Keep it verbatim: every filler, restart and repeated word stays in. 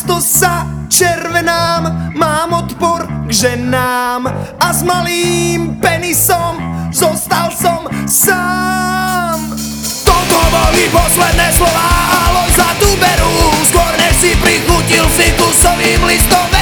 často sa červenám, mám odpor k ženám a s malým penisom zostal som sám. Toto boli posledné slová, Alojza tu berú, skôr než si prichutil si kusovým listom.